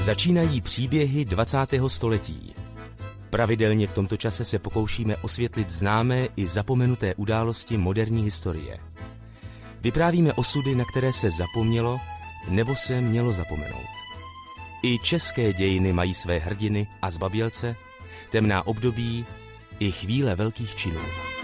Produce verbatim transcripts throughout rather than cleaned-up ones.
Začínají příběhy dvacátého století. Pravidelně v tomto čase se pokoušíme osvětlit známé i zapomenuté události moderní historie. Vyprávíme osudy, na které se zapomnělo nebo se mělo zapomenout. I české dějiny mají své hrdiny a zbabělce, temná období i chvíle velkých činů.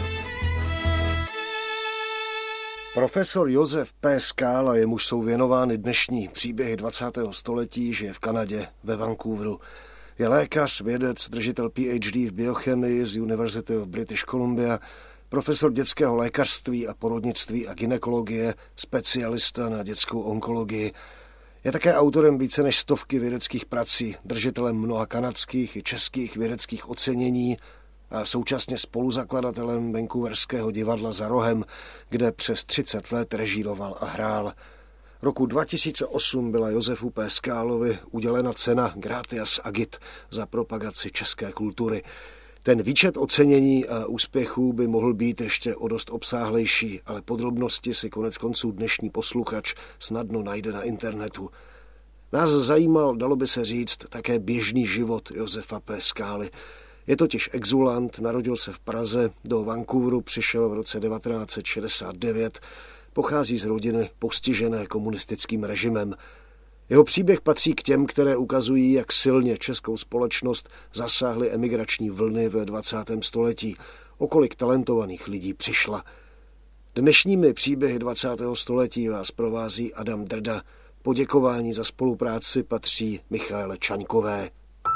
Profesor Josef P. Skála, jemuž jsou věnovány dnešní příběhy dvacátého století, žije v Kanadě, ve Vancouveru. Je lékař, vědec, držitel P H D v biochemii z University of British Columbia, profesor dětského lékařství a porodnictví a gynekologie, specialista na dětskou onkologii. Je také autorem více než stovky vědeckých prací, držitelem mnoha kanadských i českých vědeckých ocenění a současně spoluzakladatelem vancouverského divadla Za rohem, kde přes třicet let režíroval a hrál. Roku dva tisíce osm byla Josefu P. Skálovi udělena cena Gratias Agit za propagaci české kultury. Ten výčet ocenění a úspěchů by mohl být ještě o dost obsáhlejší, ale podrobnosti si konec konců dnešní posluchač snadno najde na internetu. Nás zajímal, dalo by se říct, také běžný život Josefa P. Skály. Je totiž exulant, narodil se v Praze, do Vancouveru přišel v roce devatenáct set šedesát devět, pochází z rodiny postižené komunistickým režimem. Jeho příběh patří k těm, které ukazují, jak silně českou společnost zasáhly emigrační vlny ve dvacátém století, o kolik talentovaných lidí přišla. Dnešními příběhy dvacátého století vás provází Adam Drda. Poděkování za spolupráci patří Michaele Čaňkové.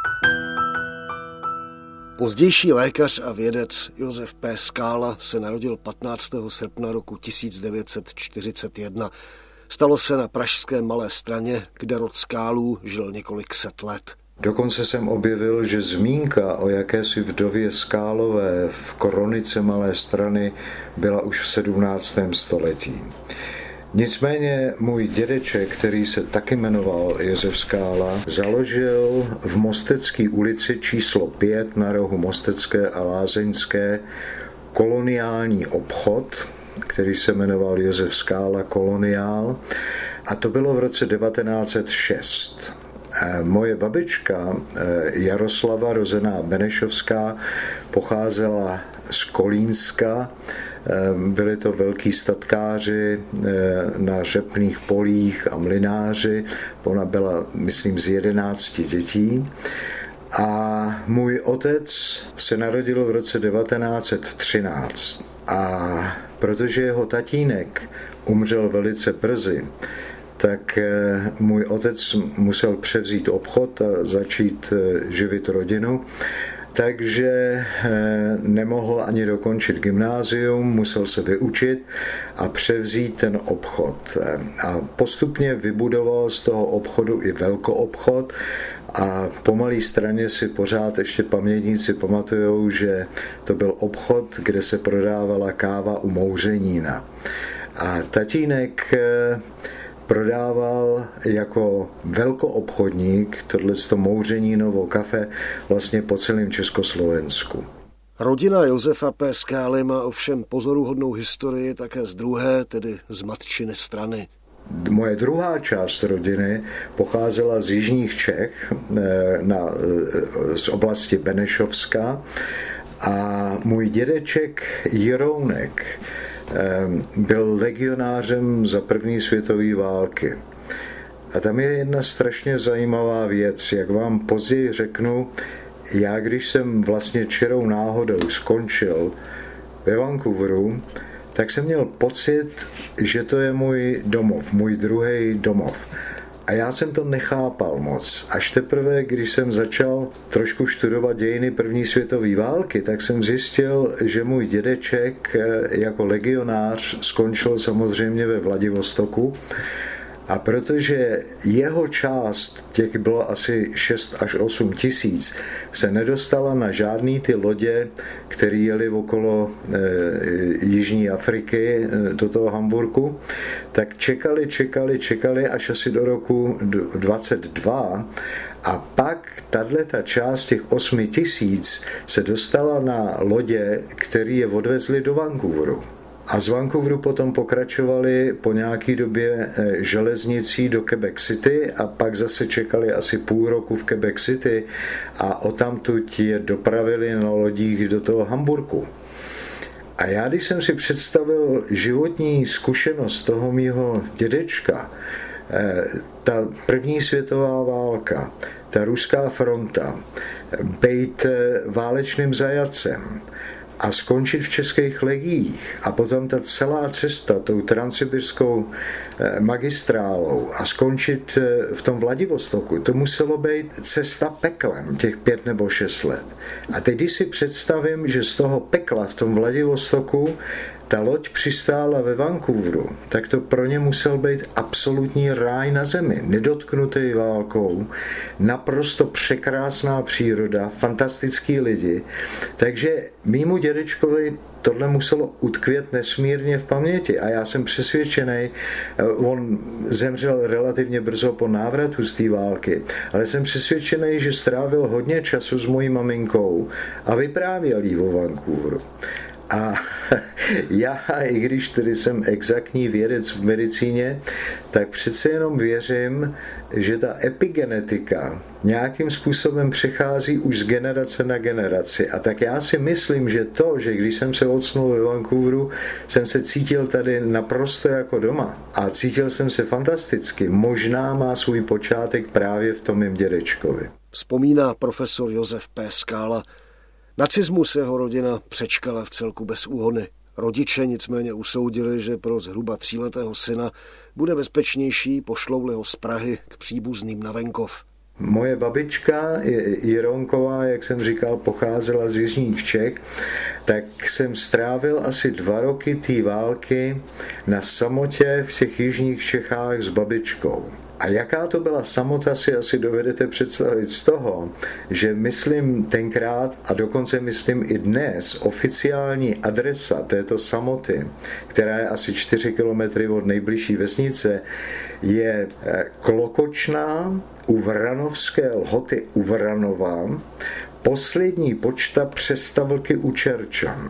Pozdější lékař a vědec Josef P. Skála se narodil patnáctého srpna roku tisíc devět set čtyřicet jedna. Stalo se na pražské Malé Straně, kde rod Skálů žil několik set let. Dokonce jsem objevil, že zmínka o jakési vdově Skálové v kronice Malé Strany byla už v sedmnáctém století. Nicméně můj dědeček, který se taky jmenoval Josef Skála, založil v Mostecké ulici číslo pět na rohu Mostecké a Lázeňské koloniální obchod, který se jmenoval Josef Skála Koloniál, a to bylo v roce devatenáct set šest. Moje babička Jaroslava, rozená Benešovská, pocházela z Kolínska. Byli to velký statkáři na řepných polích a mlynáři. Ona byla, myslím, z jedenácti dětí. A můj otec se narodil v roce devatenáct set třináct. A protože jeho tatínek umřel velice brzy, tak můj otec musel převzít obchod a začít živit rodinu. Takže nemohl ani dokončit gymnázium, musel se vyučit a převzít ten obchod. A postupně vybudoval z toho obchodu i velkoobchod a po Malé Straně si pořád ještě pamětníci pamatujou, že to byl obchod, kde se prodávala káva u Mouřenína. A tatínek prodával jako velkoobchodník tohleto Mouřenínovo kafe vlastně po celém Československu. Rodina Josefa P. Skály má ovšem pozoruhodnou historii také z druhé, tedy z matčiny strany. Moje druhá část rodiny pocházela z jižních Čech, na, z oblasti Benešovska, a můj dědeček Jirounek byl legionářem za první světové války. A tam je jedna strašně zajímavá věc, jak vám později řeknu. Já, když jsem vlastně čirou náhodou skončil ve Vancouveru, tak jsem měl pocit, že to je můj domov, můj druhý domov. A já jsem to nechápal moc. Až teprve, když jsem začal trošku studovat dějiny první světové války, tak jsem zjistil, že můj dědeček jako legionář skončil samozřejmě ve Vladivostoku. A protože jeho část, těch bylo asi šest až osm tisíc, se nedostala na žádný ty lodě, které jeli okolo e, Jižní Afriky e, do toho Hamburku, tak čekali, čekali, čekali až asi do roku dvacet dva. A pak tato část těch osmi tisíc se dostala na lodě, které je odvezli do Vancouveru. A z Vancouveru potom pokračovali po nějaké době železnicí do Quebec City a pak zase čekali asi půl roku v Quebec City a odtamtud je dopravili na lodích do toho Hamburku. A já, když jsem si představil životní zkušenost toho mýho dědečka, ta první světová válka, ta ruská fronta, být válečným zajatcem a skončit v českých legiích a potom ta celá cesta tou transsibirskou magistrálou a skončit v tom Vladivostoku, to muselo být cesta peklem těch pět nebo šest let. A teď, když si představím, že z toho pekla v tom Vladivostoku ta loď přistála ve Vancouveru, tak to pro ně musel být absolutní ráj na zemi, nedotknutý válkou, naprosto překrásná příroda, fantastický lidi. Takže mýmu dědečkovi tohle muselo utkvět nesmírně v paměti a já jsem přesvědčený, on zemřel relativně brzo po návratu z té války, ale jsem přesvědčený, že strávil hodně času s mojí maminkou a vyprávěl jí o Vancouveru. A já, i když tedy jsem exaktní vědec v medicíně, tak přece jenom věřím, že ta epigenetika nějakým způsobem přechází už z generace na generaci. A tak já si myslím, že to, že když jsem se odsnul ve Vancouveru, jsem se cítil tady naprosto jako doma a cítil jsem se fantasticky, možná má svůj počátek právě v tom mým dědečkovi. Vzpomíná profesor Josef P. Skála. Nacismus jeho rodina přečkala v celku bez úhony. Rodiče nicméně usoudili, že pro zhruba tříletého syna bude bezpečnější, pošlouli ho z Prahy k příbuzným na venkov. Moje babička Jironková, jak jsem říkal, pocházela z jižních Čech, tak jsem strávil asi dva roky té války na samotě v těch jižních Čechách s babičkou. A jaká to byla samota, si asi dovedete představit z toho, že myslím tenkrát a dokonce myslím i dnes oficiální adresa této samoty, která je asi čtyři kilometry od nejbližší vesnice, je Klokočná u Vranovské Lhoty u Vranova, poslední počta přestavlky u Čerčan.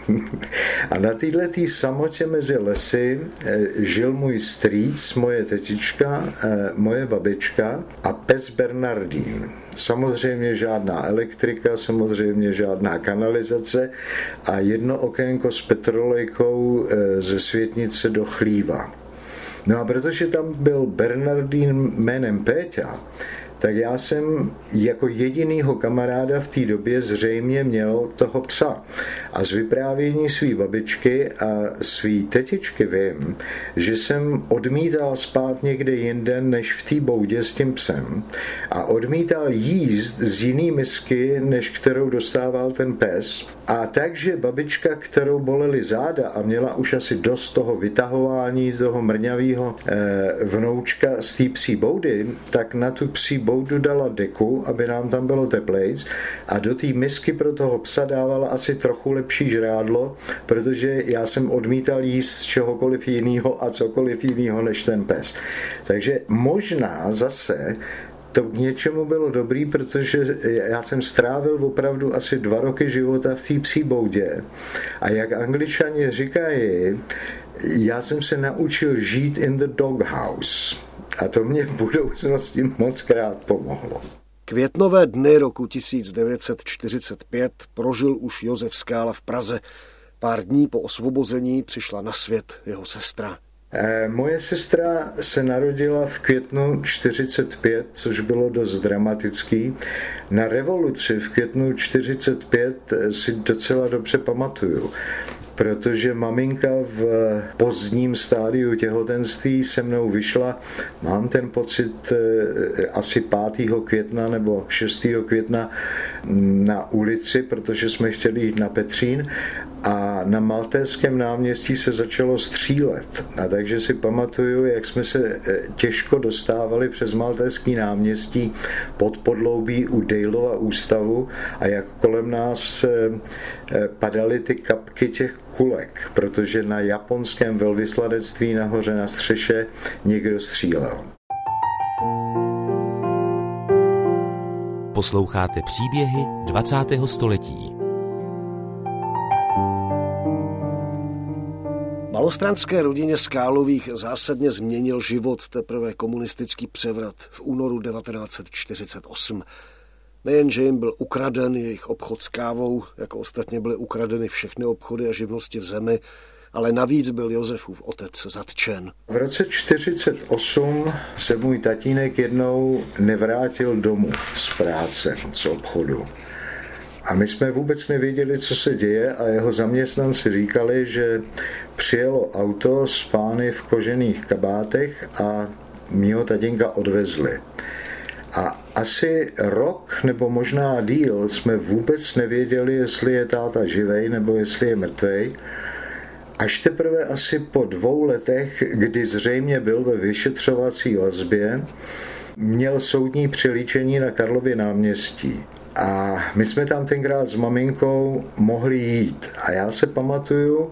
A na této samotě mezi lesy žil můj strýc, moje tetička, moje babička a pes Bernardín. Samozřejmě žádná elektrika, samozřejmě žádná kanalizace a jedno okénko s petrolejkou ze Světnice do Chlíva. No a protože tam byl Bernardín jménem Péťa, tak já jsem jako jedinýho kamaráda v té době zřejmě měl toho psa. A z vyprávění své babičky a své tetičky vím, že jsem odmítal spát někde jinde než v té boudě s tím psem a odmítal jíst z jiný misky, než kterou dostával ten pes. A takže babička, kterou bolely záda a měla už asi dost toho vytahování toho mrňavého eh, vnoučka z té psí boudy, tak na tu psí boudu dala deku, aby nám tam bylo teplejc a do té misky pro toho psa dávala asi trochu lepší žrádlo, protože já jsem odmítal jíst z čehokoliv jiného a cokoliv jiného než ten pes. Takže možná zase to k něčemu bylo dobrý, protože já jsem strávil opravdu asi dva roky života v té psí boudě. A jak Angličani říkají, já jsem se naučil žít in the doghouse. A to mě v budoucnosti moc krát pomohlo. Květnové dny roku tisíc devět set čtyřicet pět prožil už Josef Skála v Praze. Pár dní po osvobození přišla na svět jeho sestra. Moje sestra se narodila v květnu čtyřicet pět, což bylo dost dramatický. Na revoluci v květnu čtyřicet pět si docela dobře pamatuju, protože maminka v pozdním stádiu těhotenství se mnou vyšla, mám ten pocit, asi pátého května nebo šestého května na ulici, protože jsme chtěli jít na Petřín a na Maltéském náměstí se začalo střílet. A takže si pamatuju, jak jsme se těžko dostávali přes Maltéský náměstí pod podloubí u Daleova ústavu a jak kolem nás padaly ty kapky těch kulek, protože na japonském velvyslanectví nahoře na střeše někdo střílel. Posloucháte příběhy dvacátého století. malostranské rodině Skálových zásadně změnil život teprve komunistický převrat v únoru devatenáct set čtyřicet osm. Nejen, že jim byl ukraden jejich obchod s kávou, jako ostatně byly ukradeny všechny obchody a živnosti v zemi, ale navíc byl Josefův otec zatčen. V roce čtyřicet osm se můj tatínek jednou nevrátil domů z práce, z obchodu. A my jsme vůbec nevěděli, co se děje, a jeho zaměstnanci říkali, že přijelo auto s pány v kožených kabátech a mýho tatínka odvezli. A asi rok nebo možná díl jsme vůbec nevěděli, jestli je táta živej nebo jestli je mrtvej. Až teprve asi po dvou letech, kdy zřejmě byl ve vyšetřovací vazbě, měl soudní přelíčení na Karlově náměstí. A my jsme tam tenkrát s maminkou mohli jít. A já se pamatuju,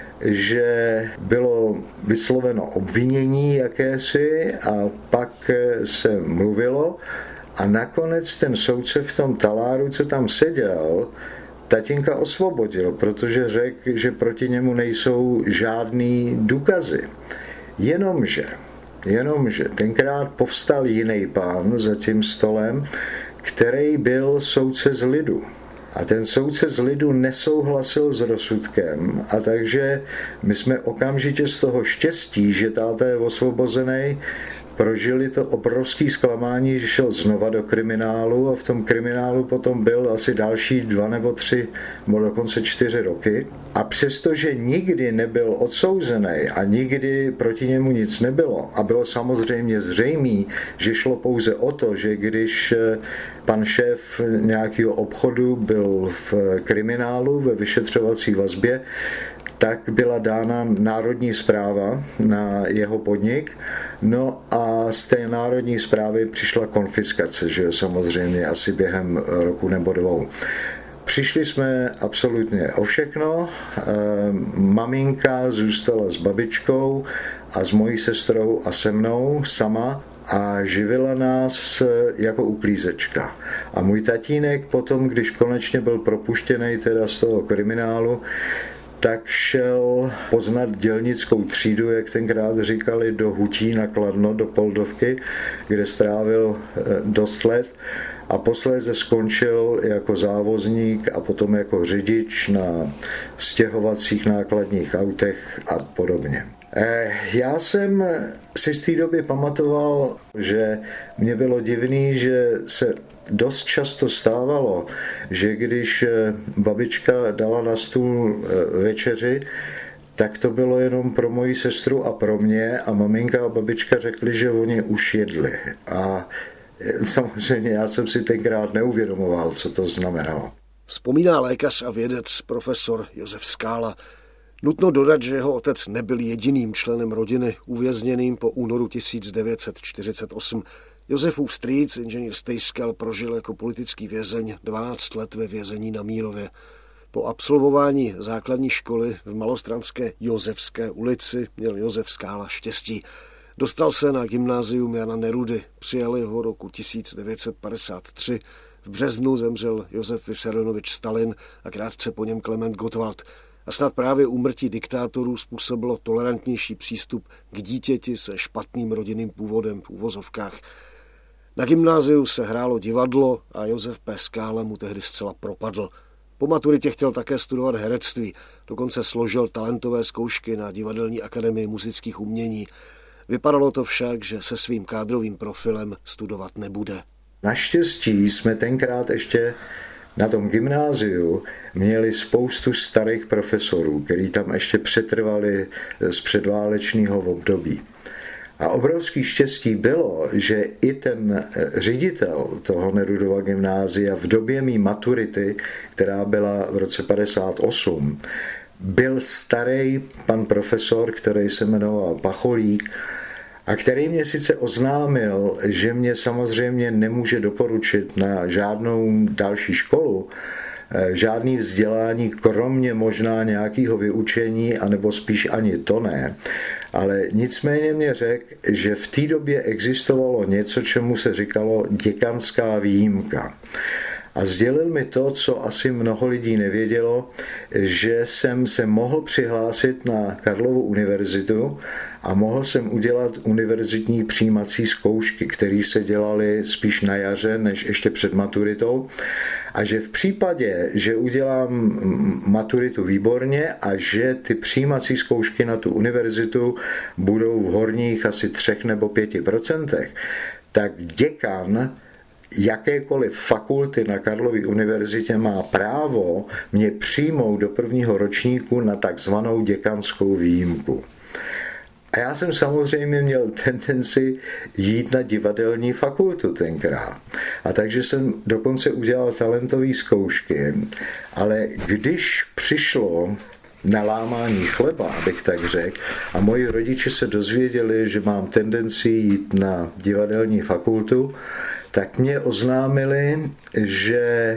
že bylo vysloveno obvinění jakési a pak se mluvilo a nakonec ten soudce v tom taláru, co tam seděl, tatínka osvobodil, protože řekl, že proti němu nejsou žádný důkazy. Jenomže, jenomže tenkrát povstal jiný pán za tím stolem, který byl soudce z lidu. A ten soudce z lidu nesouhlasil s rozsudkem, a takže my jsme okamžitě z toho štěstí, že táta je osvobozený, prožili to obrovský zklamání, že šel znova do kriminálu, a v tom kriminálu potom byl asi další dva nebo tři, nebo dokonce čtyři roky. A přestože nikdy nebyl odsouzený a nikdy proti němu nic nebylo, a bylo samozřejmě zřejmé, že šlo pouze o to, že když pan šéf nějakého obchodu byl v kriminálu ve vyšetřovací vazbě, tak byla dána národní správa na jeho podnik. No a z té národní správy přišla konfiskace, že samozřejmě asi během roku nebo dvou. Přišli jsme absolutně o všechno. Maminka zůstala s babičkou a s mojí sestrou a se mnou sama a živila nás jako uklízečka. A můj tatínek potom, když konečně byl propuštěný teda z toho kriminálu, tak šel poznat dělnickou třídu, jak tenkrát říkali, do Hutí na Kladno, do Poldovky, kde strávil dost let a posléze skončil jako závozník a potom jako řidič na stěhovacích nákladních autech a podobně. Já jsem si z té doby pamatoval, že mě bylo divný, že se dost často stávalo, že když babička dala na stůl večeři, tak to bylo jenom pro moji sestru a pro mě, a maminka a babička řekli, že oni už jedli. A samozřejmě já jsem si tenkrát neuvědomoval, co to znamenalo. Vzpomíná lékař a vědec profesor Josef Skála. Nutno dodat, že jeho otec nebyl jediným členem rodiny uvězněným po únoru tisíc devět set čtyřicet osm. Josefův strýc, inženýr Stejskal, prožil jako politický vězeň dvanáct let ve vězení na Mírově. Po absolvování základní školy v malostranské Josefské ulici měl Josef Skála štěstí. Dostal se na gymnázium Jana Nerudy, přijali ho roku tisíc devět set padesát tři. V březnu zemřel Josef Vissarionovič Stalin a krátce po něm Klement Gottwald. A snad právě úmrtí diktátorů způsobilo tolerantnější přístup k dítěti se špatným rodinným původem v uvozovkách. Na gymnáziu se hrálo divadlo a Josef P. Skála mu tehdy zcela propadl. Po maturitě chtěl také studovat herectví, dokonce složil talentové zkoušky na Divadelní akademii muzických umění. Vypadalo to však, že se svým kádrovým profilem studovat nebude. Naštěstí jsme tenkrát ještě na tom gymnáziu měli spoustu starých profesorů, kteří tam ještě přetrvali z předválečného období. A obrovský štěstí bylo, že i ten ředitel toho Nerudova gymnázia v době mý maturity, která byla v roce padesát osm, byl starý pan profesor, který se jmenoval Pacholík, a který mě sice oznámil, že mě samozřejmě nemůže doporučit na žádnou další školu, žádný vzdělání, kromě možná nějakého vyučení, anebo spíš ani to ne. Ale nicméně mě řekl, že v té době existovalo něco, čemu se říkalo děkanská výjimka. a sdělil mi to, co asi mnoho lidí nevědělo, že jsem se mohl přihlásit na Karlovu univerzitu a mohl jsem udělat univerzitní přijímací zkoušky, které se dělaly spíš na jaře, než ještě před maturitou. A že v případě, že udělám maturitu výborně a že ty přijímací zkoušky na tu univerzitu budou v horních asi třech nebo pěti procentech, tak děkan jakékoliv fakulty na Karlově univerzitě má právo mě přijmout do prvního ročníku na takzvanou děkanskou výjimku. A já jsem samozřejmě měl tendenci jít na divadelní fakultu tenkrát. A takže jsem dokonce udělal talentové zkoušky, ale když přišlo na lámání chleba, abych tak řekl, a moji rodiče se dozvěděli, že mám tendenci jít na divadelní fakultu, tak mě oznámili, že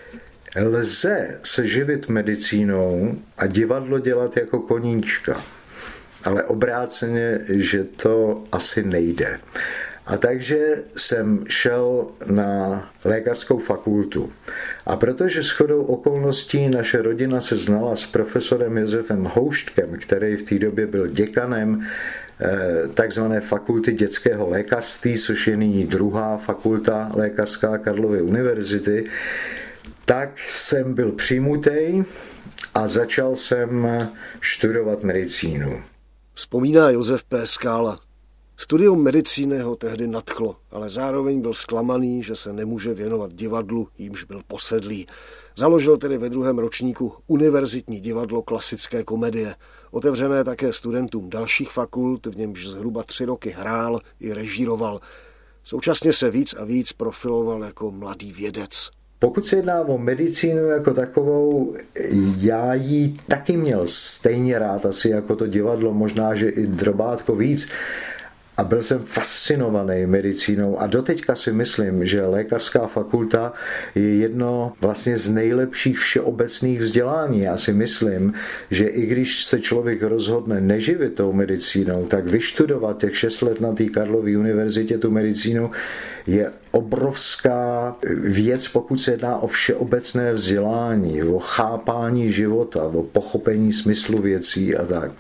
lze se živit medicínou a divadlo dělat jako koníčka. Ale obráceně, že to asi nejde. A takže jsem šel na lékařskou fakultu. A protože shodou okolností naše rodina se znala s profesorem Josefem Houštkem, který v té době byl děkanem takzvané fakulty dětského lékařství, což je nyní druhá fakulta lékařská Karlovy univerzity, tak jsem byl přijmutej a začal jsem studovat medicínu. Vzpomíná Josef P. Skála. Studium medicíny ho tehdy nadchlo, ale zároveň byl zklamaný, že se nemůže věnovat divadlu, jímž byl posedlý. Založil tedy ve druhém ročníku Univerzitní divadlo klasické komedie, otevřené také studentům dalších fakult, v němž zhruba tři roky hrál i režíroval. Současně se víc a víc profiloval jako mladý vědec. Pokud se jedná o medicínu jako takovou, já ji taky měl stejně rád, asi jako to divadlo, možná, že i drobátko víc. A byl jsem fascinovaný medicínou a doteďka si myslím, že lékařská fakulta je jedno vlastně z nejlepších všeobecných vzdělání. Já si myslím, že i když se člověk rozhodne neživit tou medicínou, tak vyštudovat těch šest let na té Karlově univerzitě tu medicínu je obrovská věc, pokud se jedná o všeobecné vzdělání, o chápání života, o pochopení smyslu věcí a tak.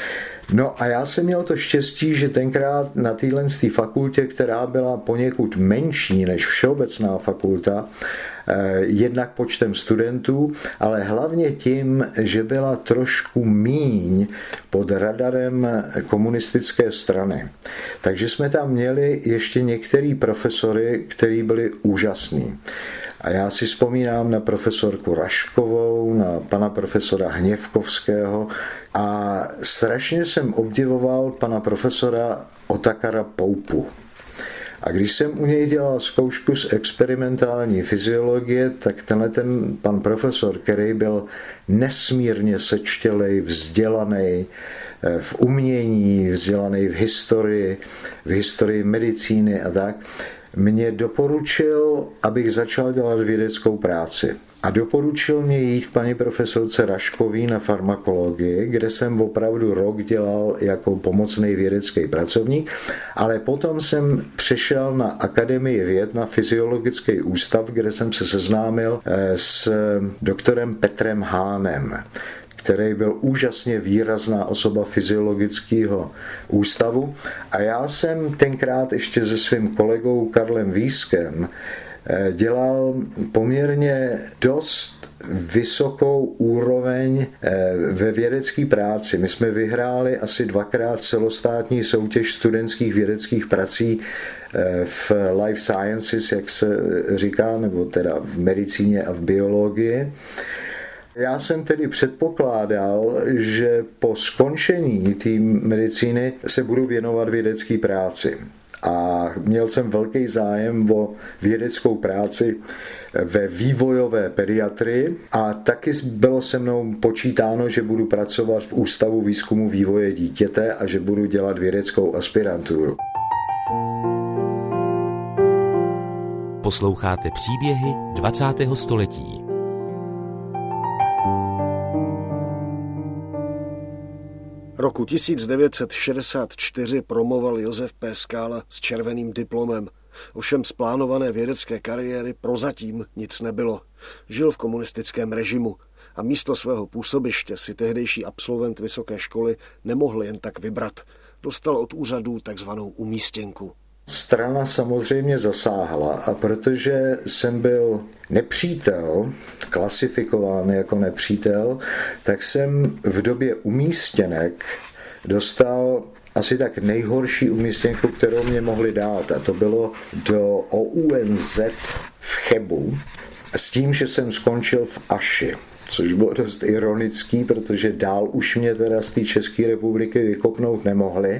No a já jsem měl to štěstí, že tenkrát na téhle fakultě, která byla poněkud menší než všeobecná fakulta, jednak počtem studentů, ale hlavně tím, že byla trošku míň pod radarem komunistické strany. Takže jsme tam měli ještě některý profesory, kteří byli úžasní. A já si vzpomínám na profesorku Raškovou, na pana profesora Hněvkovského a strašně jsem obdivoval pana profesora Otakara Poupu. A když jsem u něj dělal zkoušku z experimentální fyziologie, tak tenhle ten pan profesor, který byl nesmírně sečtělej, vzdělaný v umění, vzdělaný v historii, v historii medicíny a tak, mě doporučil, abych začal dělat vědeckou práci. A doporučil mě jít k paní profesorce Raškový na farmakologii, kde jsem opravdu rok dělal jako pomocný vědecký pracovník, ale potom jsem přešel na Akademii věd, na Fyziologický ústav, kde jsem se seznámil s doktorem Petrem Hánem, který byl úžasně výrazná osoba fyziologického ústavu. A já jsem tenkrát ještě se svým kolegou Karlem Vískem dělal poměrně dost vysokou úroveň ve vědecké práci. My jsme vyhráli asi dvakrát celostátní soutěž studentských vědeckých prací v life sciences, jak se říká, nebo teda v medicíně a v biologii. Já jsem tedy předpokládal, že po skončení té medicíny se budu věnovat vědecké práci. A měl jsem velký zájem o vědeckou práci ve vývojové pediatrii a taky bylo se mnou počítáno, že budu pracovat v Ústavu výzkumu vývoje dítěte a že budu dělat vědeckou aspiranturu. Posloucháte příběhy dvacátého století. Roku tisíc devět set šedesát čtyři promoval Josef P. Skála s červeným diplomem. Ovšem z plánované vědecké kariéry prozatím nic nebylo. Žil v komunistickém režimu a místo svého působiště si tehdejší absolvent vysoké školy nemohl jen tak vybrat. Dostal od úřadů takzvanou umístěnku. Strana samozřejmě zasáhla a protože jsem byl nepřítel, klasifikován jako nepřítel, tak jsem v době umístěnek dostal asi tak nejhorší umístěnku, kterou mě mohli dát. A to bylo do O U N Z v Chebu s tím, že jsem skončil v Aši. Což bylo dost ironický, protože dál už mě teda z té České republiky vykopnout nemohli.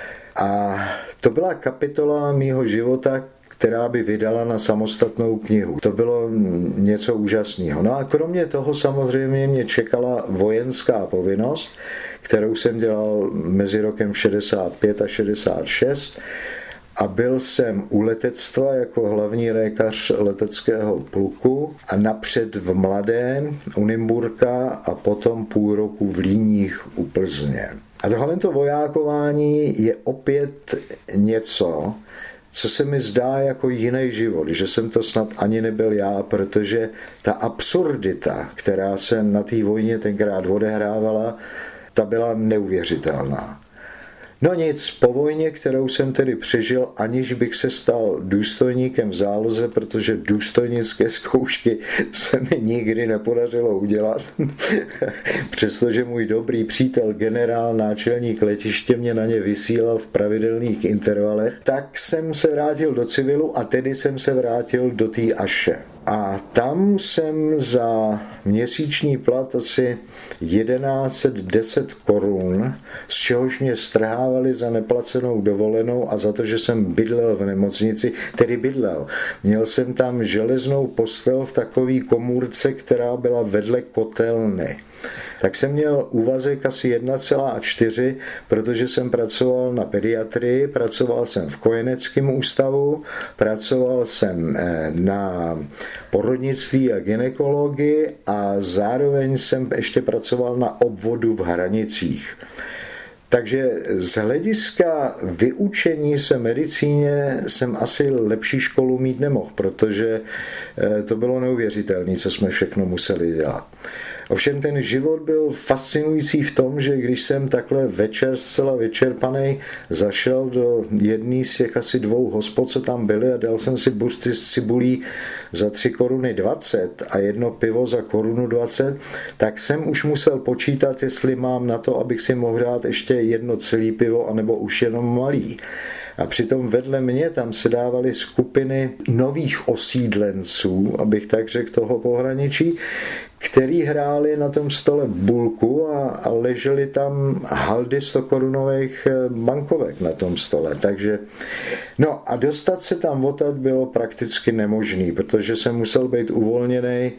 A to byla kapitola mýho života, která by vydala na samostatnou knihu. To bylo něco úžasného. No a kromě toho samozřejmě mě čekala vojenská povinnost, kterou jsem dělal mezi rokem šedesát pět a šedesát šest. A byl jsem u letectva jako hlavní lékař leteckého pluku a napřed v Mladém u Nymburka a potom půl roku v Líních u Plzně. A tohle to vojákování je opět něco, co se mi zdá jako jiný život, že jsem to snad ani nebyl já, protože ta absurdita, která se na té vojně tenkrát odehrávala, ta byla neuvěřitelná. No nic, po vojně, kterou jsem tedy přežil, aniž bych se stal důstojníkem v záloze, protože důstojnické zkoušky se mi nikdy nepodařilo udělat, přestože můj dobrý přítel, generál, náčelník letiště mě na ně vysílal v pravidelných intervalech, tak jsem se vrátil do civilu a tedy jsem se vrátil do té Aše. A tam jsem za měsíční plat asi tisíc sto deset korun, z čehož mě strhávali za neplacenou dovolenou a za to, že jsem bydlel v nemocnici, tedy bydlel. Měl jsem tam železnou postel v takové komůrce, která byla vedle kotelny. Tak jsem měl úvazek asi jedna celá čtyři, protože jsem pracoval na pediatrii, pracoval jsem v kojeneckém ústavu, pracoval jsem na porodnictví a gynekologii a zároveň jsem ještě pracoval na obvodu v Hranicích. Takže z hlediska vyučení se medicíně jsem asi lepší školu mít nemohl, protože to bylo neuvěřitelné, co jsme všechno museli dělat. Ovšem ten život byl fascinující v tom, že když jsem takhle večer zcela vyčerpaný zašel do jedné z těch asi dvou hospod, co tam byly a dal jsem si buřty s cibulí za tři koruny dvacet a jedno pivo za korunu dvacet, tak jsem už musel počítat, jestli mám na to, abych si mohl dát ještě jedno celé pivo, anebo už jenom malý. A přitom vedle mě tam se dávaly skupiny nových osídlenců, abych tak řekl, toho pohraničí, který hráli na tom stole bulku a, a leželi tam haldy stokorunových bankovek na tom stole. Takže, no a dostat se tam odtud bylo prakticky nemožný, protože jsem musel být uvolněný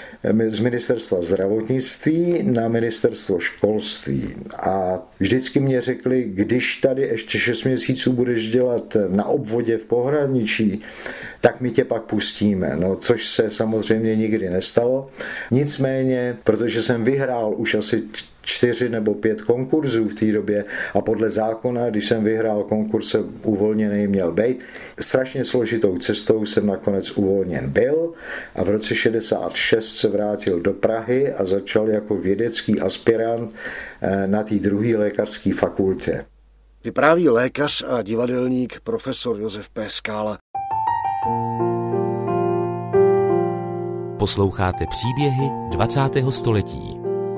z ministerstva zdravotnictví na ministerstvo školství. A vždycky mě řekli, když tady ještě šest měsíců budeš dělat na obvodě v pohraničí, tak my tě pak pustíme. No, což se samozřejmě nikdy nestalo. Nicméně, protože jsem vyhrál už asi čtyři nebo pět konkurzů v té době a podle zákona, když jsem vyhrál konkurs, se uvolněný měl být. Strašně složitou cestou jsem nakonec uvolněn byl a v roce šedesát šest se vrátil do Prahy a začal jako vědecký aspirant na té druhé lékařské fakultě. Vypráví lékař a divadelník profesor Josef P. Skála. Posloucháte příběhy dvacátého století.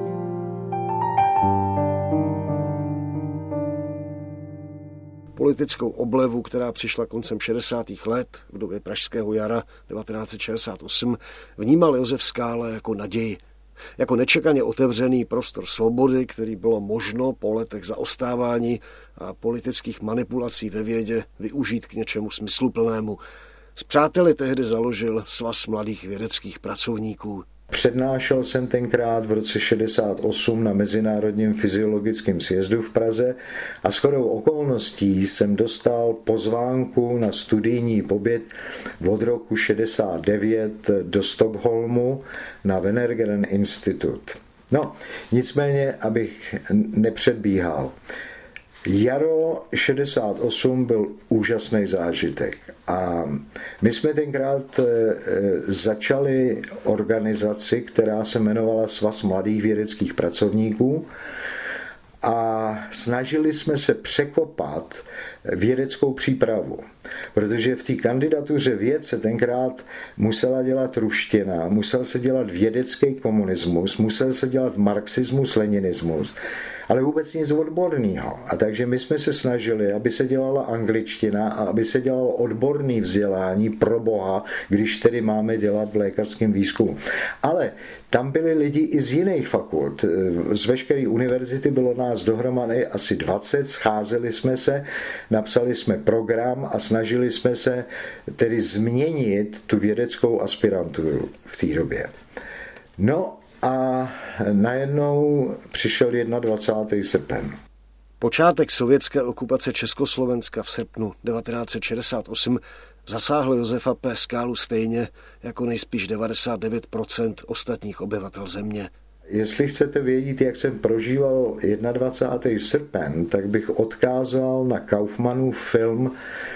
Politickou oblevu, která přišla koncem šedesátých let v době pražského jara devatenáct set šedesát osm, vnímal Josef Skála jako naději. Jako nečekaně otevřený prostor svobody, který bylo možno po letech zaostávání a politických manipulací ve vědě využít k něčemu smysluplnému. S přáteli tehdy založil Svaz mladých vědeckých pracovníků. Přednášel jsem tenkrát v roce šedesát osm na Mezinárodním fyziologickém sjezdu v Praze a shodou okolností jsem dostal pozvánku na studijní pobyt od roku šedesát devět do Stockholmu na Wenner-Gren Institut. No, nicméně, abych nepředbíhal. Jaro šedesát osm byl úžasný zážitek a my jsme tenkrát začali organizaci, která se jmenovala Svaz mladých vědeckých pracovníků a snažili jsme se překopat vědeckou přípravu, protože v té kandidatuře věd se tenkrát musela dělat ruština, musel se dělat vědecký komunismus, musel se dělat marxismus, leninismus, ale vůbec nic odborného. A takže my jsme se snažili, aby se dělala angličtina a aby se dělalo odborné vzdělání pro Boha, když tedy máme dělat v lékařském výzkumu. Ale tam byli lidi i z jiných fakult. Z veškeré univerzity bylo nás dohromady asi dvacet, scházeli jsme se, napsali jsme program a snažili jsme se tedy změnit tu vědeckou aspiranturu v té době. No a najednou přišel dvacátého prvního srpen. Počátek sovětské okupace Československa v srpnu devatenáct set šedesát osm zasáhl Josefa P. Skálu stejně jako nejspíš devadesát devět procent ostatních obyvatel země. Jestli chcete vědět, jak jsem prožíval dvacátého prvního srpen, tak bych odkázal na Kaufmannův film,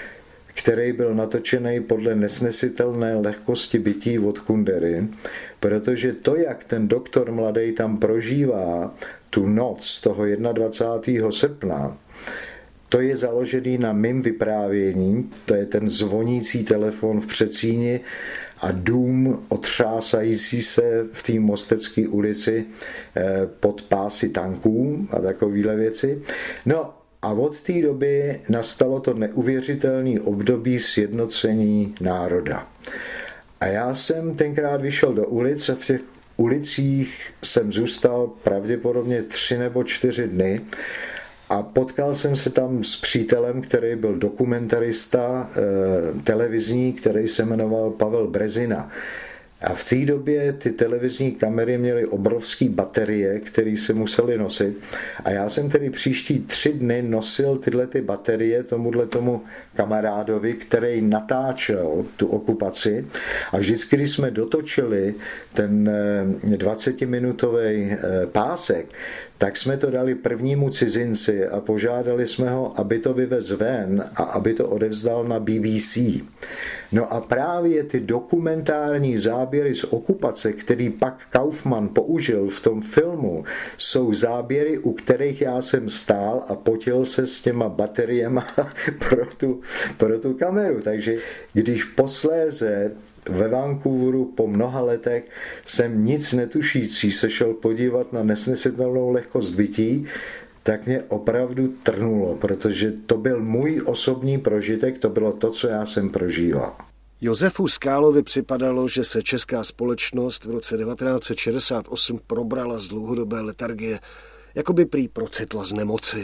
který byl natočený podle Nesnesitelné lehkosti bytí od Kundery, protože to, jak ten doktor mladý tam prožívá tu noc toho dvacátého prvního srpna, to je založený na mým vyprávění, to je ten zvonící telefon v předsíni a dům otřásající se v té Mostecké ulici pod pásy tanků a takovéhle věci. No a od té doby nastalo to neuvěřitelné období sjednocení národa. A já jsem tenkrát vyšel do ulic a v těch ulicích jsem zůstal pravděpodobně tři nebo čtyři dny a potkal jsem se tam s přítelem, který byl dokumentarista eh, televizní, který se jmenoval Pavel Brezina. A v té době ty televizní kamery měly obrovské baterie, které se musely nosit. A já jsem tedy příští tři dny nosil tyhle ty baterie tomuhle tomu kamarádovi, který natáčel tu okupaci. A vždycky, když jsme dotočili ten dvacetiminutový pásek, tak jsme to dali prvnímu cizinci a požádali jsme ho, aby to vyvez ven a aby to odevzdal na B B C. No a právě ty dokumentární záběry z okupace, který pak Kaufmann použil v tom filmu, jsou záběry, u kterých já jsem stál a potil se s těma bateriemi pro tu, pro tu kameru. Takže když posléze ve Vancouveru po mnoha letech jsem nic netušící se šel podívat na nesnesitelnou lehkost bytí, tak mě opravdu trnulo, protože to byl můj osobní prožitek, to bylo to, co já jsem prožíval. Josefu Skálovi připadalo, že se česká společnost v roce devatenáct set šedesát osm probrala z dlouhodobé letargie, jako by prý procitla z nemoci.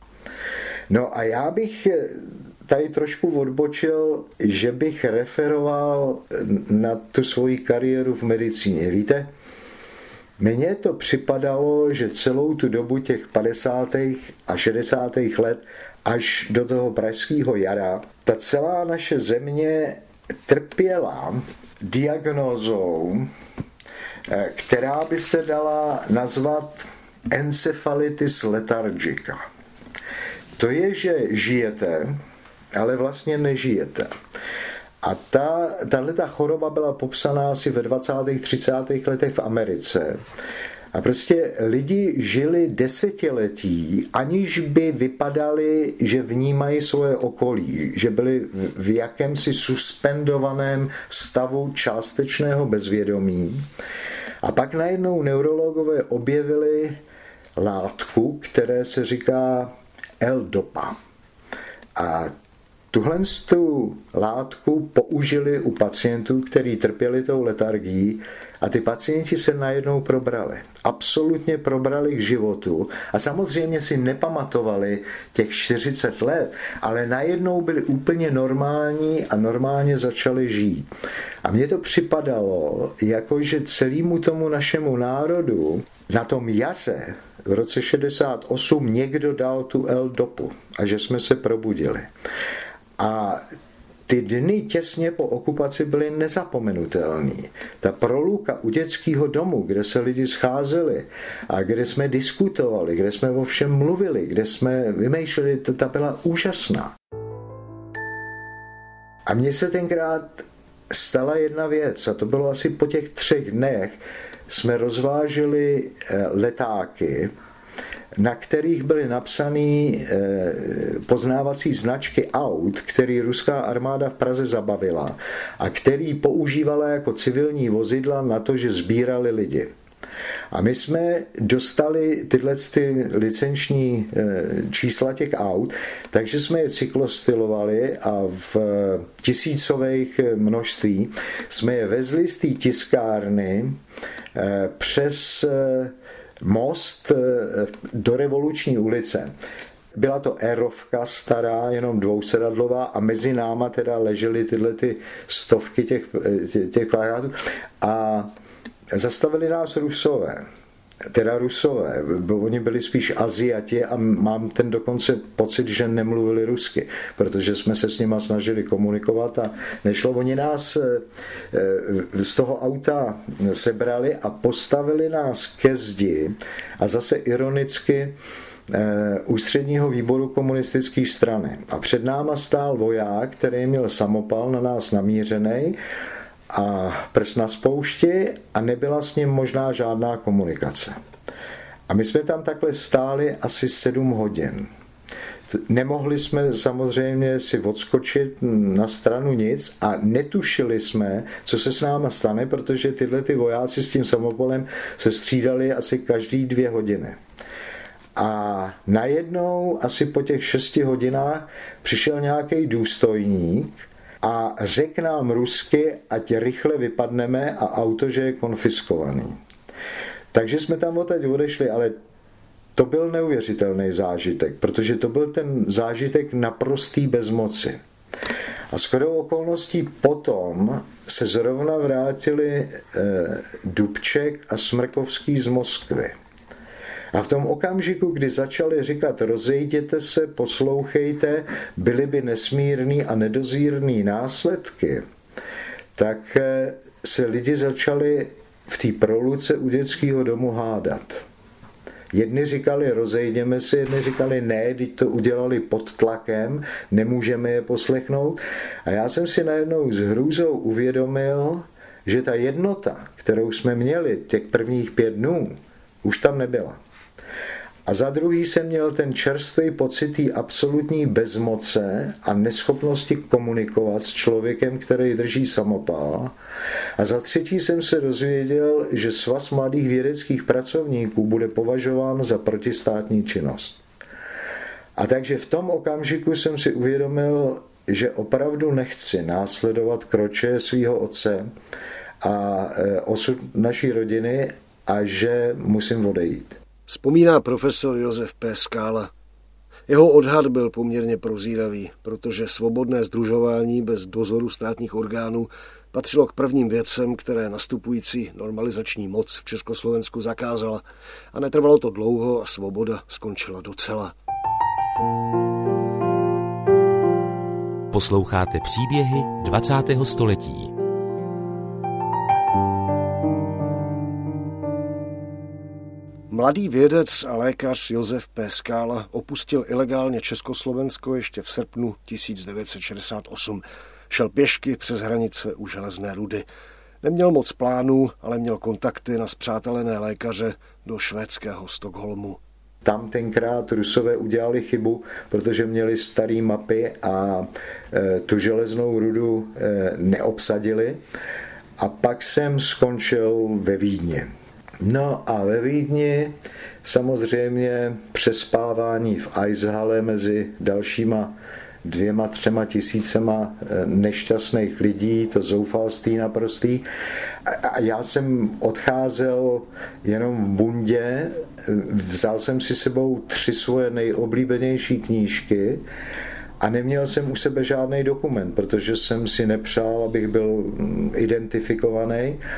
No a já bych tady trošku odbočil, že bych referoval na tu svoji kariéru v medicíně. Víte, mně to připadalo, že celou tu dobu těch padesátých a šedesátých let až do toho pražského jara, ta celá naše země trpěla diagnózou, která by se dala nazvat encephalitis lethargica. To je, že žijete, ale vlastně nežijete. A ta, tahleta choroba byla popsaná asi ve dvacátých třicátých letech v Americe. A prostě lidi žili desetiletí, aniž by vypadali, že vnímají svoje okolí, že byli v jakémsi suspendovaném stavu částečného bezvědomí. A pak najednou neurologové objevili látku, které se říká L-dopa. A tuhle tu látku použili u pacientů, kteří trpěli tou letargií, a ty pacienti se najednou probrali. Absolutně probrali k životu a samozřejmě si nepamatovali těch čtyřicet let, ale najednou byli úplně normální a normálně začali žít. A mně to připadalo, jako že celému tomu našemu národu na tom jaře v roce šedesát osm někdo dal tu L-dopu a že jsme se probudili. A ty dny těsně po okupaci byly nezapomenutelný. Ta proluka u dětského domu, kde se lidi scházeli a kde jsme diskutovali, kde jsme o všem mluvili, kde jsme vymýšleli, ta byla úžasná. A mně se tenkrát stala jedna věc, a to bylo asi po těch třech dnech, jsme rozváželi letáky, na kterých byly napsané poznávací značky aut, který ruská armáda v Praze zabavila a který používala jako civilní vozidla na to, že sbírali lidi. A my jsme dostali tyhle ty licenční čísla těch aut, takže jsme je cyklostylovali a v tisícových množství jsme je vezli z té tiskárny přes most do Revoluční ulice. Byla to érovka stará, jenom dvousedadlová a mezi náma teda ležely tyhle ty stovky těch, těch plakátů a zastavili nás Rusové. Teda Rusové, oni byli spíš Aziati a mám ten dokonce pocit, že nemluvili rusky, protože jsme se s nima snažili komunikovat a nešlo. Oni nás z toho auta sebrali a postavili nás ke zdi a zase ironicky ústředního výboru komunistické strany. A před náma stál voják, který měl samopal na nás namířený a prst na spoušti a nebyla s ním možná žádná komunikace. A my jsme tam takhle stáli asi sedm hodin. Nemohli jsme samozřejmě si odskočit na stranu nic a netušili jsme, co se s náma stane, protože tyhle ty vojáci s tím samopalem se střídali asi každý dvě hodiny. A najednou asi po těch šesti hodinách přišel nějaký důstojník a řekl nám rusky, ať rychle vypadneme a auto, že je konfiskovaný. Takže jsme tam odteď odešli, ale to byl neuvěřitelný zážitek, protože to byl ten zážitek naprostý bezmoci. A shodou okolností potom se zrovna vrátili Dubček a Smrkovský z Moskvy. A v tom okamžiku, kdy začali říkat rozejděte se, poslouchejte, byly by nesmírný a nedozírný následky, tak se lidi začali v té proluce u dětského domu hádat. Jedni říkali rozejděme se, jedni říkali ne, teď to udělali pod tlakem, nemůžeme je poslechnout. A já jsem si najednou s hrůzou uvědomil, že ta jednota, kterou jsme měli těch prvních pět dnů, už tam nebyla. A za druhý jsem měl ten čerstvý pocit té absolutní bezmoce a neschopnosti komunikovat s člověkem, který drží samopal. A za třetí jsem se dozvěděl, že Svaz mladých vědeckých pracovníků bude považován za protistátní činnost. A takže v tom okamžiku jsem si uvědomil, že opravdu nechci následovat kroče svého otce a osud naší rodiny a že musím odejít. Vzpomíná profesor Josef P. Skála. Jeho odhad byl poměrně prozíravý, protože svobodné sdružování bez dozoru státních orgánů patřilo k prvním věcem, které nastupující normalizační moc v Československu zakázala. A netrvalo to dlouho a svoboda skončila docela. Posloucháte příběhy dvacátého století. Mladý vědec a lékař Josef P. Skála opustil ilegálně Československo ještě v srpnu tisíc devět set šedesát osm. Šel pěšky přes hranice u Železné Rudy. Neměl moc plánů, ale měl kontakty na spřátelené lékaře do švédského Stockholmu. Tam tenkrát Rusové udělali chybu, protože měli staré mapy a e, tu Železnou Rudu e, neobsadili. A pak jsem skončil ve Vídni. No a ve Vídni samozřejmě přespávání v Eishalle mezi dalšíma dvěma, třema tisícema nešťastných lidí, to zoufalství naprostý. A já jsem odcházel jenom v bundě, vzal jsem si sebou tři svoje nejoblíbenější knížky a neměl jsem u sebe žádný dokument, protože jsem si nepřál, abych byl identifikovaný.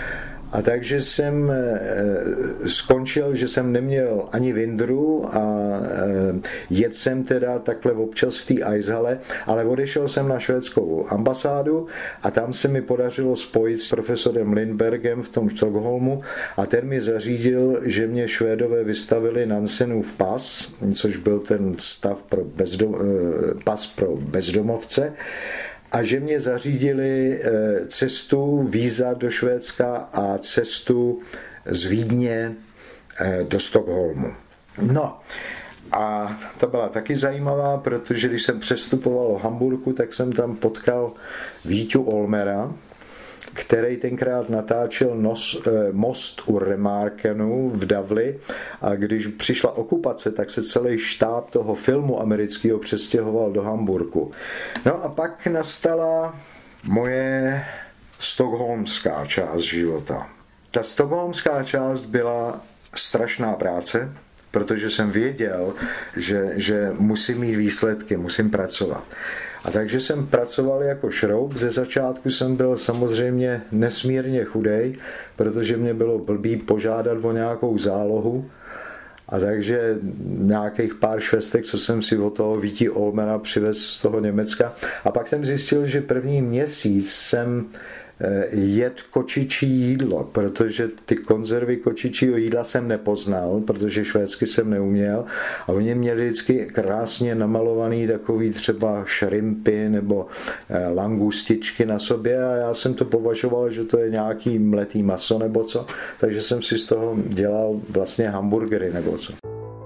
A takže jsem skončil, že jsem neměl ani vindru a jet jsem teda takhle občas v té Eishale, ale odešel jsem na švédskou ambasádu a tam se mi podařilo spojit s profesorem Lindbergem v tom Stockholmu a ten mi zařídil, že mě Švédové vystavili Nansenův pas, což byl ten stav pro bezdom, pas pro bezdomovce, a že mě zařídili cestu, víza do Švédska a cestu z Vídně do Stockholmu. No a to byla taky zajímavá, protože když jsem přestupoval do Hamburku, tak jsem tam potkal Víťu Olmera, který tenkrát natáčel nos, Most u Remarkenu v Davli a když přišla okupace, tak se celý štáb toho filmu amerického přestěhoval do Hamburku. No a pak nastala moje stockholmská část života. Ta stockholmská část byla strašná práce, protože jsem věděl, že, že musím mít výsledky, musím pracovat. A takže jsem pracoval jako šroub. Ze začátku jsem byl samozřejmě nesmírně chudej, protože mě bylo blbý požádat o nějakou zálohu. A takže nějakých pár švestek, co jsem si od toho Víti Olmera přivez z toho Německa. A pak jsem zjistil, že první měsíc jsem jet kočičí jídlo, protože ty konzervy kočičího jídla jsem nepoznal, protože švédsky jsem neuměl a oni měli vždycky krásně namalovaný takový třeba šrimpy nebo langustičky na sobě a já jsem to považoval, že to je nějaký mletý maso nebo co, takže jsem si z toho dělal vlastně hamburgery nebo co.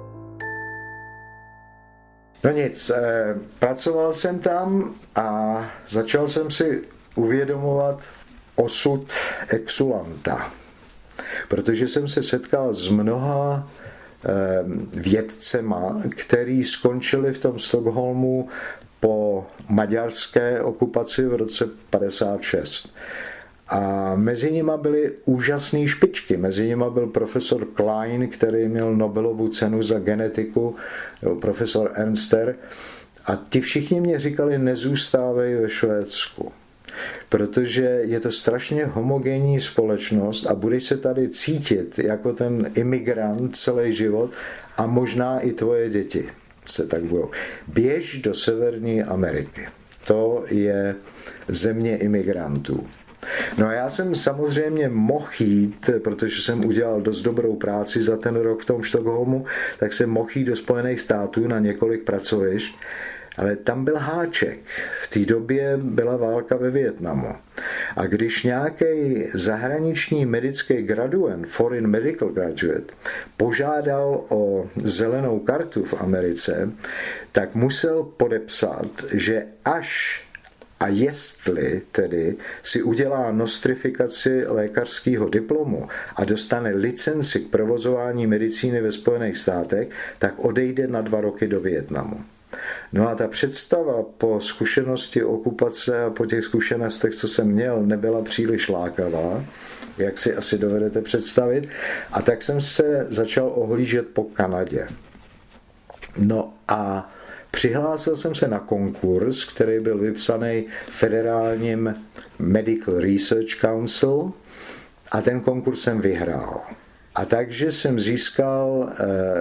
No nic, pracoval jsem tam a začal jsem si uvědomovat osud exulanta. Protože jsem se setkal s mnoha vědcema, který skončili v tom Stockholmu po maďarské okupaci v roce padesát šest. A mezi nimi byly úžasné špičky. Mezi nimi byl profesor Klein, který měl Nobelovu cenu za genetiku, profesor Ernster. A ti všichni mě říkali, nezůstávej ve Švédsku. Protože je to strašně homogenní společnost a budeš se tady cítit jako ten imigrant celý život a možná i tvoje děti se tak budou. Běž do Severní Ameriky. To je země imigrantů. No a já jsem samozřejmě mohl jít, protože jsem udělal dost dobrou práci za ten rok v tom Stockholmu, tak jsem mohl jít do Spojených států na několik pracovišť. Ale tam byl háček. V té době byla válka ve Vietnamu. A když nějaký zahraniční medický graduent, foreign medical graduate, požádal o zelenou kartu v Americe, tak musel podepsat, že až a jestli tedy si udělá nostrifikaci lékařského diplomu a dostane licenci k provozování medicíny ve Spojených státech, tak odejde na dva roky do Vietnamu. No a ta představa po zkušenosti okupace a po těch zkušenostech, co jsem měl, nebyla příliš lákavá, jak si asi dovedete představit. A tak jsem se začal ohlížet po Kanadě. No a přihlásil jsem se na konkurs, který byl vypsaný Federálním Medical Research Council a ten konkurs jsem vyhrál. A takže jsem získal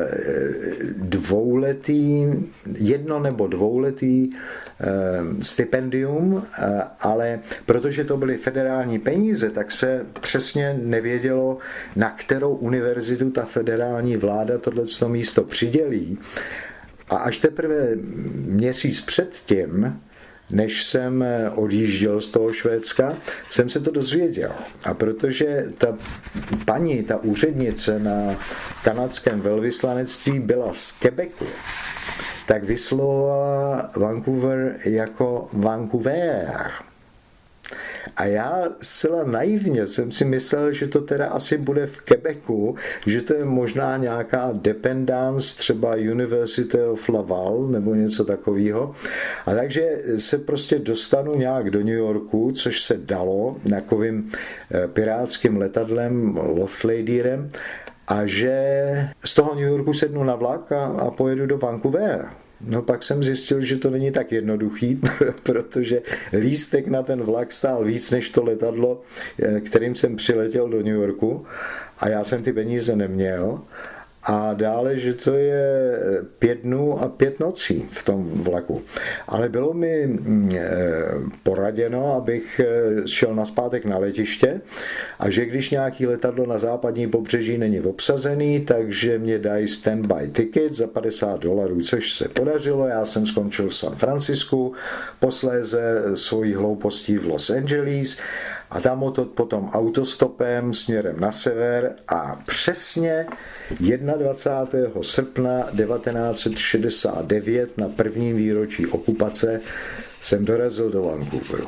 dvouletý, jedno nebo dvouletý stipendium, ale protože to byly federální peníze, tak se přesně nevědělo, na kterou univerzitu ta federální vláda tohleto místo přidělí. A až teprve měsíc předtím, než jsem odjížděl z toho Švédska, jsem se to dozvěděl. A protože ta paní, ta úřednice na kanadském velvyslanectví byla z Quebecu, tak vyslovovala Vancouver jako Vancouver. A já zcela naivně jsem si myslel, že to teda asi bude v Quebecu, že to je možná nějaká dependance, třeba University of Laval nebo něco takového. A takže se prostě dostanu nějak do New Yorku, což se dalo takovým pirátským letadlem Loftladierem, a že z toho New Yorku sednu na vlak a, a pojedu do Vancouver. No pak jsem zjistil, že to není tak jednoduchý, protože lístek na ten vlak stál víc než to letadlo, kterým jsem přiletěl do New Yorku a já jsem ty peníze neměl. A dále, že to je pět dnů a pět nocí v tom vlaku. Ale bylo mi poraděno, abych šel nazpátek na letiště a že když nějaký letadlo na západní pobřeží není obsazený, takže mě dají standby ticket za padesát dolarů, což se podařilo. Já jsem skončil v San Francisku, posléze svojí hloupostí v Los Angeles a tam to potom autostopem směrem na sever a přesně dvacátého prvního srpna devatenáct set šedesát devět na prvním výročí okupace jsem dorazil do Vancouveru.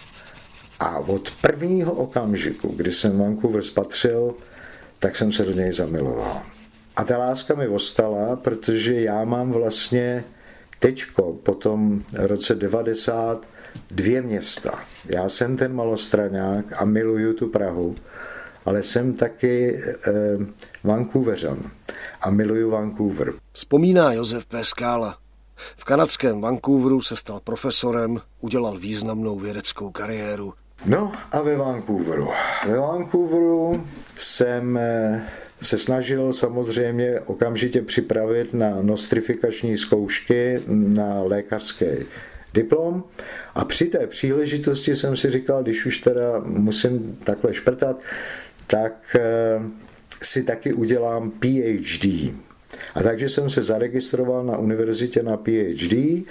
A od prvního okamžiku, kdy jsem Vancouver spatřil, tak jsem se do něj zamiloval. A ta láska mi ostala, protože já mám vlastně teďko po tom roce devadesát dvě města. Já jsem ten malostraňák a miluju tu Prahu, ale jsem taky eh, Vancouveran a miluju Vancouver. Vzpomíná Josef P. Skála. V kanadském Vancouveru se stal profesorem, udělal významnou vědeckou kariéru. No a ve Vancouveru. Ve Vancouveru jsem se snažil samozřejmě okamžitě připravit na nostrifikační zkoušky na lékařský diplom a při té příležitosti jsem si říkal, když už teda musím takhle šprtat, tak si taky udělám P H D. A takže jsem se zaregistroval na univerzitě na P H D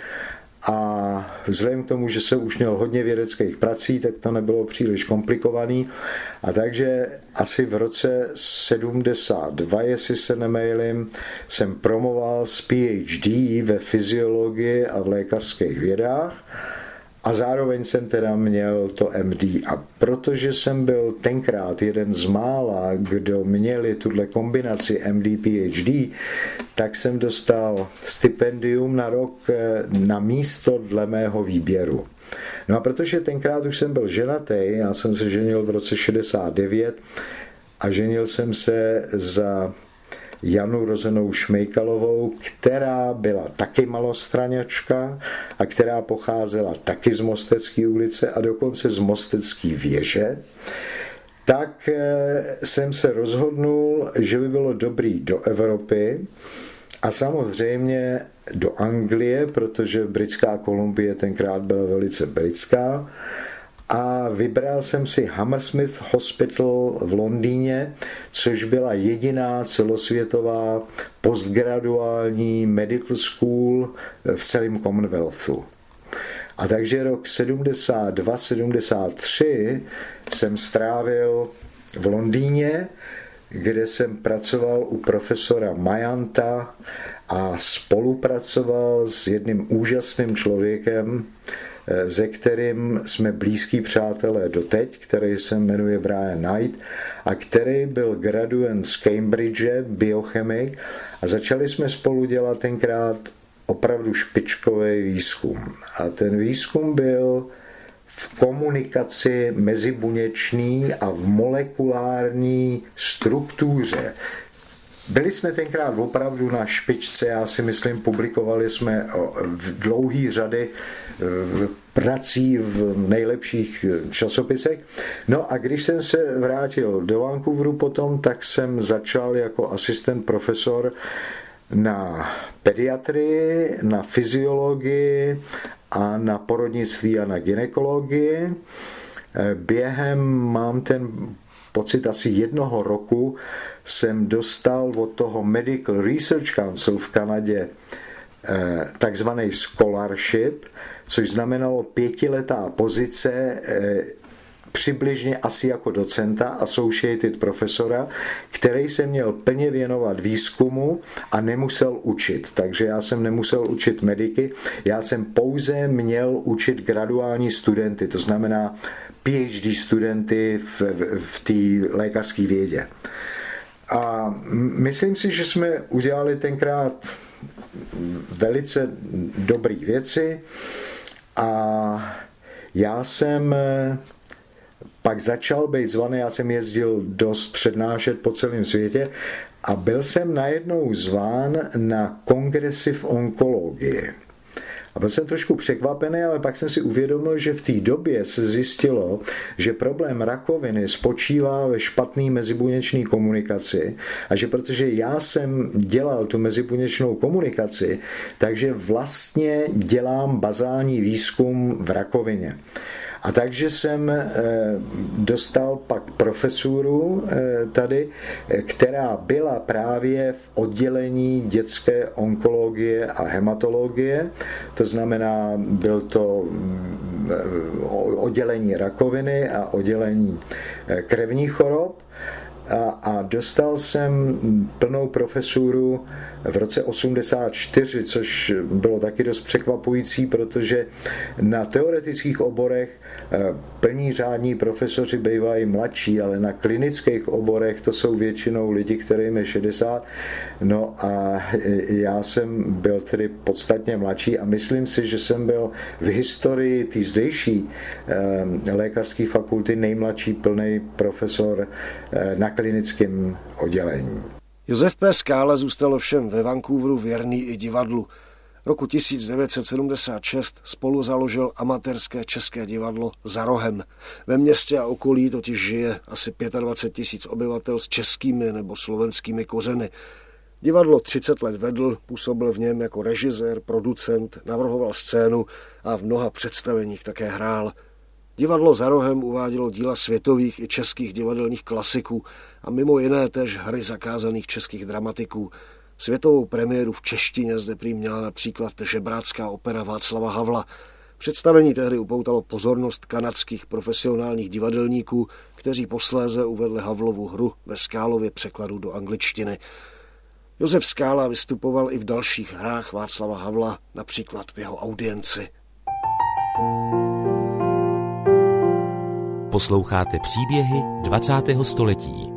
a vzhledem k tomu, že jsem už měl hodně vědeckých prací, tak to nebylo příliš komplikovaný. A takže asi v roce sedmdesát dva, jestli se nemýlím, jsem promoval z P H D ve fyziologii a v lékařských vědách. A zároveň jsem teda měl to M D. A protože jsem byl tenkrát jeden z mála, kdo měli tuhle kombinaci M D P H D, tak jsem dostal stipendium na rok na místo dle mého výběru. No a protože tenkrát už jsem byl ženatý, já jsem se ženil v roce šedesát devět a ženil jsem se za Janu rozenou Šmejkalovou, která byla taky malostraňačka a která pocházela taky z Mostecké ulice a dokonce z Mostecké věže, tak jsem se rozhodnul, že by bylo dobrý do Evropy a samozřejmě do Anglie, protože Britská Kolumbie tenkrát byla velice britská. A vybral jsem si Hammersmith Hospital v Londýně, což byla jediná celosvětová postgraduální medical school v celém Commonwealthu. A takže rok sedmdesát dva sedmdesát tři jsem strávil v Londýně, kde jsem pracoval u profesora Majanta a spolupracoval s jedním úžasným člověkem, se kterým jsme blízký přátelé doteď, který se jmenuje Brian Knight a který byl graduent z Cambridge, biochemik, a začali jsme spolu dělat tenkrát opravdu špičkový výzkum. A ten výzkum byl v komunikaci mezibuněčný a v molekulární struktuře. Byli jsme tenkrát opravdu na špičce, já si myslím, publikovali jsme v dlouhý řady prací v nejlepších časopisech. No a když jsem se vrátil do Vancouveru potom, tak jsem začal jako asistent profesor na pediatrii, na fyziologii a na porodnictví a na gynekologii. Během mám ten pocit asi jednoho roku jsem dostal od toho Medical Research Council v Kanadě takzvaný scholarship, což znamenalo pětiletá pozice přibližně asi jako docenta, associated profesora, který se měl plně věnovat výzkumu a nemusel učit. Takže já jsem nemusel učit mediky, já jsem pouze měl učit graduální studenty, to znamená P H D studenty v, v té lékařské vědě. A myslím si, že jsme udělali tenkrát velice dobré věci a já jsem pak začal být zvaný, já jsem jezdil dost přednášet po celém světě a byl jsem najednou zván na kongresy v onkologii. A byl jsem trošku překvapený, ale pak jsem si uvědomil, že v té době se zjistilo, že problém rakoviny spočívá ve špatné mezibuněčné komunikaci a že protože já jsem dělal tu mezibuněčnou komunikaci, takže vlastně dělám bazální výzkum v rakovině. A takže jsem dostal pak profesuru tady, která byla právě v oddělení dětské onkologie a hematologie. To znamená, byl to oddělení rakoviny a oddělení krevních chorob. A, a dostal jsem plnou profesuru v roce osmdesát čtyři, což bylo taky dost překvapující, protože na teoretických oborech plní řádní profesoři bývají mladší, ale na klinických oborech to jsou většinou lidi, kterým je šedesát. No a já jsem byl tedy podstatně mladší a myslím si, že jsem byl v historii té zdejší lékařské fakulty nejmladší plný profesor na klinickém oddělení. Josef P. Skála zůstal ovšem ve Vancouveru věrný i divadlu. Roku tisíc devět set sedmdesát šest spolu založil amatérské české divadlo Za rohem. Ve městě a okolí totiž žije asi dvacet pět tisíc obyvatel s českými nebo slovenskými kořeny. Divadlo třicet let vedl, působil v něm jako režisér, producent, navrhoval scénu a v mnoha představeních také hrál. Divadlo Za rohem uvádělo díla světových i českých divadelních klasiků a mimo jiné též hry zakázaných českých dramatiků. Světovou premiéru v češtině zde prý měla například žebrácká opera Václava Havla. Představení tehdy upoutalo pozornost kanadských profesionálních divadelníků, kteří posléze uvedli Havlovu hru ve Skálově překladu do angličtiny. Josef Skála vystupoval i v dalších hrách Václava Havla, například v jeho Audienci. Posloucháte příběhy dvacátého století.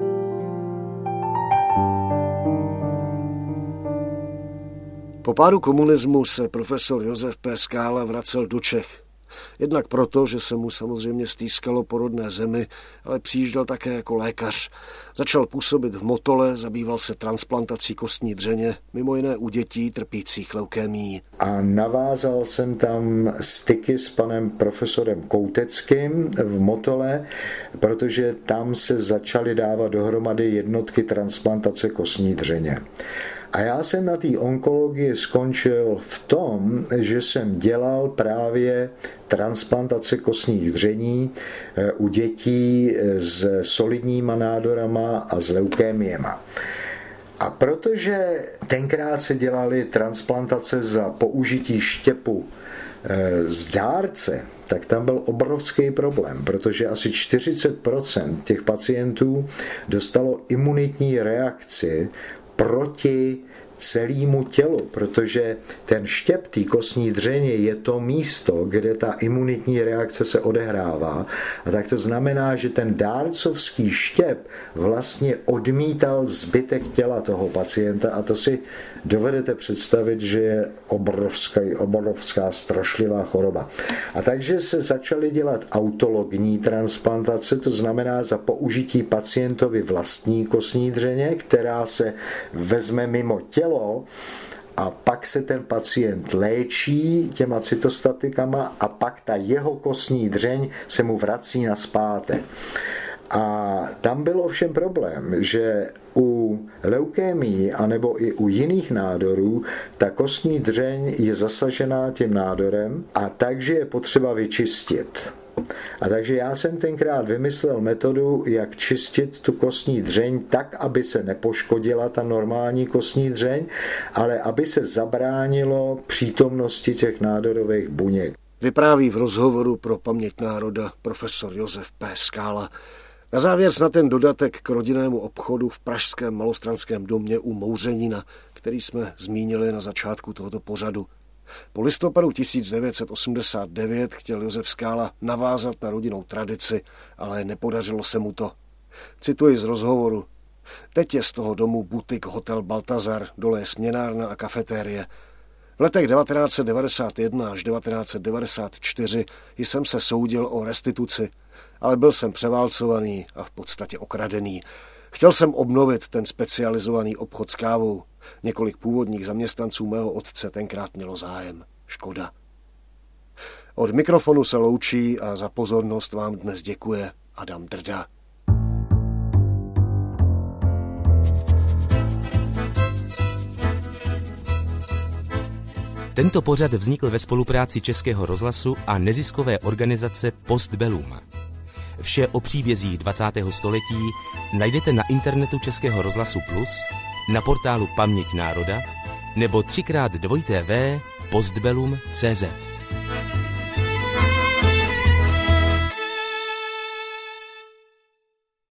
Po pádu komunismu se profesor Josef P. Skála vracel do Čech. Jednak proto, že se mu samozřejmě stýskalo po rodné zemi, ale přijížděl také jako lékař. Začal působit v Motole, zabýval se transplantací kostní dřeně, mimo jiné u dětí trpících leukémií. A navázal jsem tam styky s panem profesorem Kouteckým v Motole, protože tam se začaly dávat dohromady jednotky transplantace kostní dřeně. A já jsem na té onkologii skončil v tom, že jsem dělal právě transplantace kostních dření u dětí s solidníma nádorama a s leukémiema. A protože tenkrát se dělaly transplantace za použití štěpu z dárce, tak tam byl obrovský problém, protože asi čtyřicet procent těch pacientů dostalo imunitní reakci proti celému tělu, protože ten štěp té kostní dřeně je to místo, kde ta imunitní reakce se odehrává. A tak to znamená, že ten dárcovský štěp vlastně odmítal zbytek těla toho pacienta a to si dovedete představit, že je obrovská, obrovská strašlivá choroba. A takže se začaly dělat autologní transplantace, to znamená za použití pacientovi vlastní kostní dřeně, která se vezme mimo tělo a pak se ten pacient léčí těma cytostatikama a pak ta jeho kostní dřeň se mu vrací nazpátek. A tam byl ovšem problém, že u leukémií anebo i u jiných nádorů ta kostní dřeň je zasažená tím nádorem a takže je potřeba vyčistit. A takže já jsem tenkrát vymyslel metodu, jak čistit tu kostní dřeň tak, aby se nepoškodila ta normální kostní dřeň, ale aby se zabránilo přítomnosti těch nádorových buněk. Vypráví v rozhovoru pro Paměť národa profesor Josef P. Skála. Na závěr snad ten dodatek k rodinnému obchodu v pražském Malostranském domě u Mouřenina, který jsme zmínili na začátku tohoto pořadu. Po listopadu tisíc devět set osmdesát devět chtěl Josef Skála navázat na rodinnou tradici, ale nepodařilo se mu to. Cituji z rozhovoru. Teď je z toho domu butik Hotel Baltazar, dole je směnárna a kafetérie. V letech devatenáct set devadesát jedna až devatenáct set devadesát čtyři jsem se soudil o restituci, ale byl jsem převálcovaný a v podstatě okradený. Chtěl jsem obnovit ten specializovaný obchod s kávou. Několik původních zaměstnanců mého otce tenkrát mělo zájem. Škoda. Od mikrofonu se loučí a za pozornost vám dnes děkuje Adam Drda. Tento pořad vznikl ve spolupráci Českého rozhlasu a neziskové organizace Postbellum. Vše o příbězích dvacátého století najdete na internetu Českého rozhlasu Plus, na portálu Paměť národa nebo třikrát dvojité v postbellum tečka cé zet.